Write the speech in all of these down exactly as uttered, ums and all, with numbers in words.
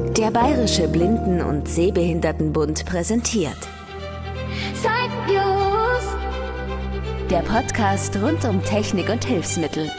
Der Bayerische Blinden- und Sehbehindertenbund präsentiert Sight-Views, der Podcast rund um Technik und Hilfsmittel.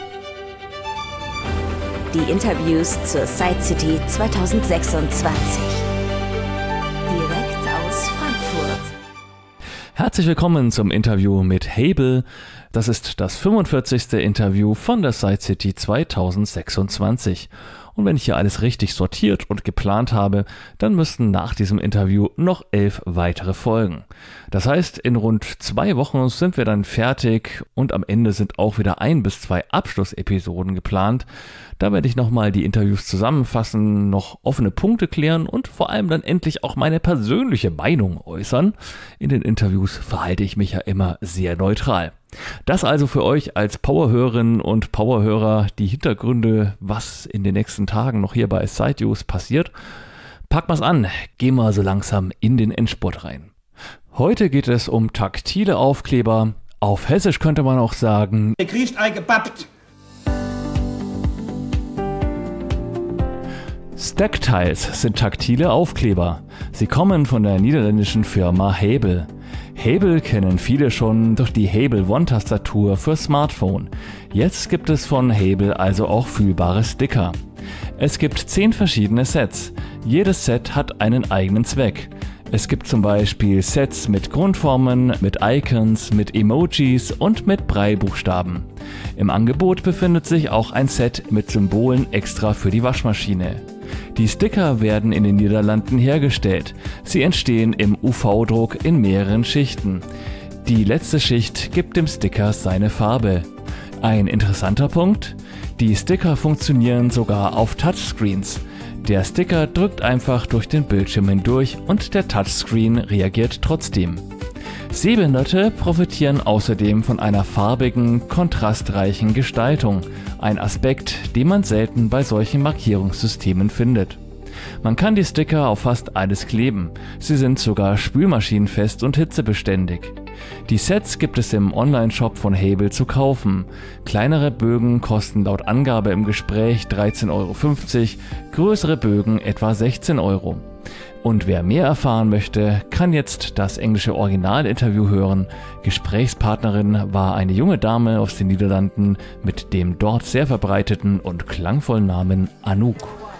Die Interviews zur Sight City zwanzig sechsundzwanzig. Direkt aus Frankfurt. Herzlich willkommen zum Interview mit Hable. Das ist das fünfundvierzigste Interview von der Sight City zwanzig sechsundzwanzig. Und wenn ich hier alles richtig sortiert und geplant habe, dann müssten nach diesem Interview noch elf weitere folgen. Das heißt, in rund zwei Wochen sind wir dann fertig und am Ende sind auch wieder ein bis zwei Abschlussepisoden geplant. Da werde ich nochmal die Interviews zusammenfassen, noch offene Punkte klären und vor allem dann endlich auch meine persönliche Meinung äußern. In den Interviews verhalte ich mich ja immer sehr neutral. Das also für euch als Powerhörerinnen und Powerhörer die Hintergründe, was in den nächsten Tagen noch hier bei Sight-Views passiert. Packen wir's an, gehen wir so langsam in den Endspurt rein. Heute geht es um taktile Aufkleber. Auf Hessisch könnte man auch sagen: Ihr kriegt eingebappt. Stacktiles sind taktile Aufkleber. Sie kommen von der niederländischen Firma Hable. Hable kennen viele schon durch die Hable One-Tastatur für Smartphone. Jetzt gibt es von Hable also auch fühlbare Sticker. Es gibt zehn verschiedene Sets. Jedes Set hat einen eigenen Zweck. Es gibt zum Beispiel Sets mit Grundformen, mit Icons, mit Emojis und mit Braillebuchstaben. Im Angebot befindet sich auch ein Set mit Symbolen extra für die Waschmaschine. Die Sticker werden in den Niederlanden hergestellt. Sie entstehen im U V-Druck in mehreren Schichten. Die letzte Schicht gibt dem Sticker seine Farbe. Ein interessanter Punkt: Die Sticker funktionieren sogar auf Touchscreens. Der Sticker drückt einfach durch den Bildschirm hindurch und der Touchscreen reagiert trotzdem. Sehbehinderte profitieren außerdem von einer farbigen, kontrastreichen Gestaltung, ein Aspekt, den man selten bei solchen Markierungssystemen findet. Man kann die Sticker auf fast alles kleben, sie sind sogar spülmaschinenfest und hitzebeständig. Die Sets gibt es im Online-Shop von Hable zu kaufen. Kleinere Bögen kosten laut Angabe im Gespräch dreizehn Euro fünfzig, größere Bögen etwa sechzehn Euro. Und wer mehr erfahren möchte, kann jetzt das englische Originalinterview hören. Gesprächspartnerin war eine junge Dame aus den Niederlanden mit dem dort sehr verbreiteten und klangvollen Namen Anouk.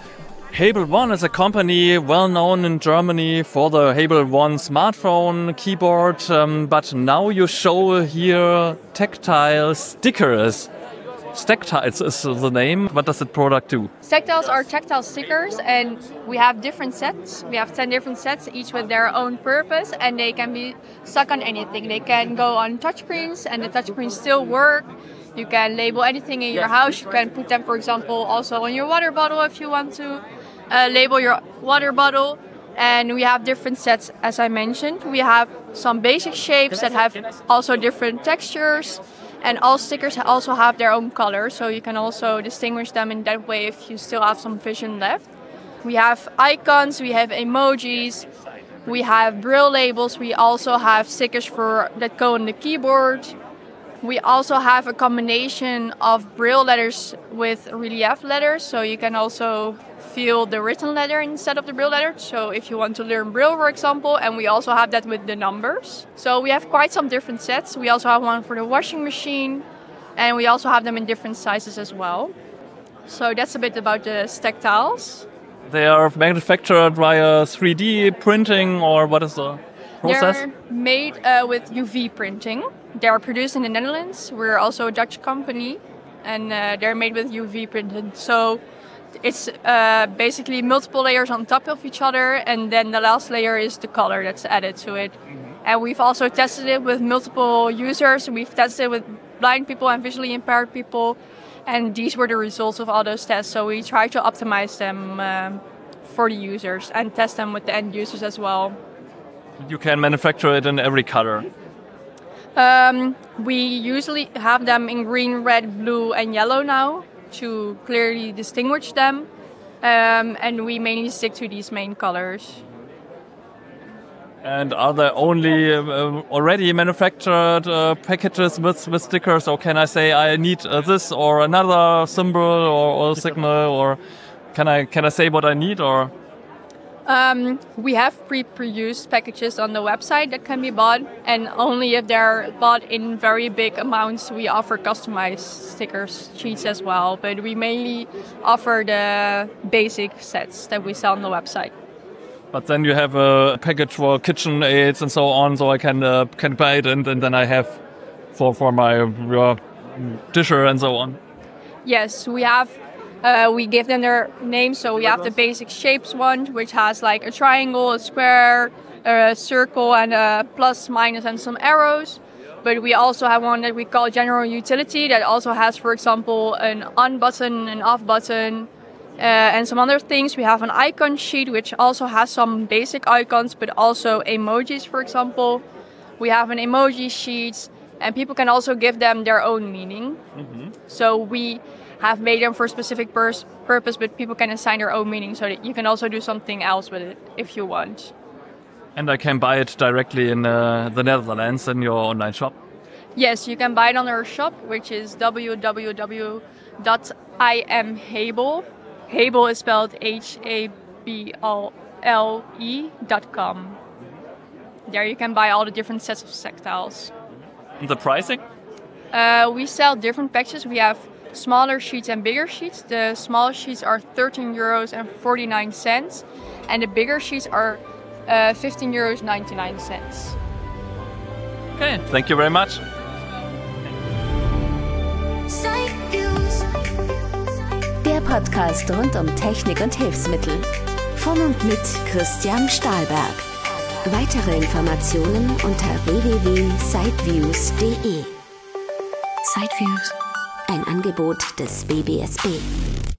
Hable One is a company well known in Germany for the Hable One smartphone keyboard, um, but now you show here tactile stickers. Stacktiles is the name. What does the product do? Stacktiles are tactile stickers, and we have different sets. We have ten different sets, each with their own purpose, and they can be stuck on anything. They can go on touchscreens, and the touchscreens still work. You can label anything in your house. You can put them, for example, also on your water bottle if you want to uh, label your water bottle. And we have different sets, as I mentioned. We have some basic shapes that have also different textures. And all stickers also have their own color, so you can also distinguish them in that way if you still have some vision left. We have icons, we have emojis, we have braille labels, we also have stickers for that go on the keyboard. We also have a combination of braille letters with relief letters, so you can also feel the written letter instead of the braille letter. So if you want to learn braille, for example, and we also have that with the numbers. So we have quite some different sets. We also have one for the washing machine, and we also have them in different sizes as well. So that's a bit about the Stacktiles. They are manufactured via three D printing, or what is the process? They're made uh, with U V printing. They are produced in the Netherlands. We're also a Dutch company, and uh, they're made with U V printed. So it's uh, basically multiple layers on top of each other, and then the last layer is the color that's added to it. Mm-hmm. And we've also tested it with multiple users. We've tested it with blind people and visually impaired people, and these were the results of all those tests. So we try to optimize them um, for the users and test them with the end users as well. You can manufacture it in every color. Um, we usually have them in green, red, blue, and yellow now to clearly distinguish them, um, and we mainly stick to these main colors. And are there only uh, already manufactured uh, packages with, with stickers, or can I say I need uh, this or another symbol or, or signal, or can I can I say what I need? Or Um, we have pre-produced packages on the website that can be bought, and only if they're bought in very big amounts, we offer customized stickers, sheets as well. But we mainly offer the basic sets that we sell on the website. But then you have a package for kitchen aids and so on, so I can uh, can buy it, and, and then I have for for my uh, disher and so on. Yes, we have. Uh, we give them their names, so we have the basic shapes one, which has like a triangle, a square, a circle, and a plus, minus, and some arrows. But we also have one that we call general utility that also has, for example, an on button, an off button, uh, and some other things. We have an icon sheet, which also has some basic icons, but also emojis, for example. We have an emoji sheet, and people can also give them their own meaning. Mm-hmm. So we have made them for a specific pers- purpose, but people can assign their own meaning, so that you can also do something else with it if you want. And I can buy it directly in uh, the Netherlands in your online shop? Yes, you can buy it on our shop, which is w w w dot i am habel. Habel is spelled H A B L E dot com. There you can buy all the different sets of textiles. And the pricing? Uh, we sell different packages. We have smaller sheets and bigger sheets. The smaller sheets are thirteen euros and forty-nine cents, and the bigger sheets are uh, fifteen euros ninety-nine cents. Okay, thank you very much. Der Podcast rund um Technik und Hilfsmittel. Von und mit Christian Stahlberg. Weitere Informationen unter w w w punkt sideviews punkt de. Sideviews, ein Angebot des B B S B.